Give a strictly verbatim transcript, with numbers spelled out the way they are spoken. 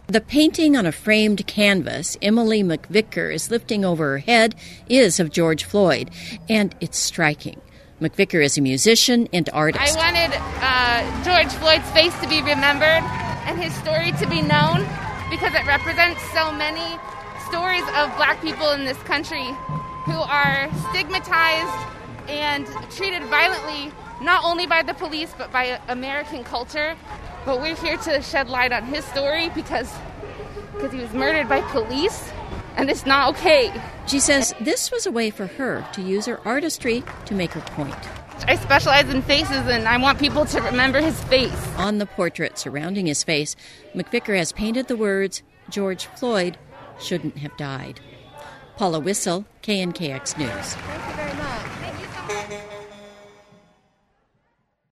The painting on a framed canvas Emily McVicker is lifting over her head is of George Floyd, and it's striking. McVicker is a musician and artist. I wanted uh, George Floyd's face to be remembered and his story to be known because it represents so many stories of black people in this country who are stigmatized and treated violently, not only by the police but by American culture. But we're here to shed light on his story because, because he was murdered by police, and it's not okay. She says this was a way for her to use her artistry to make her point. I specialize in faces, and I want people to remember his face. On the portrait surrounding his face, McVicker has painted the words, "George Floyd shouldn't have died." Paula Wissel, K N K X News.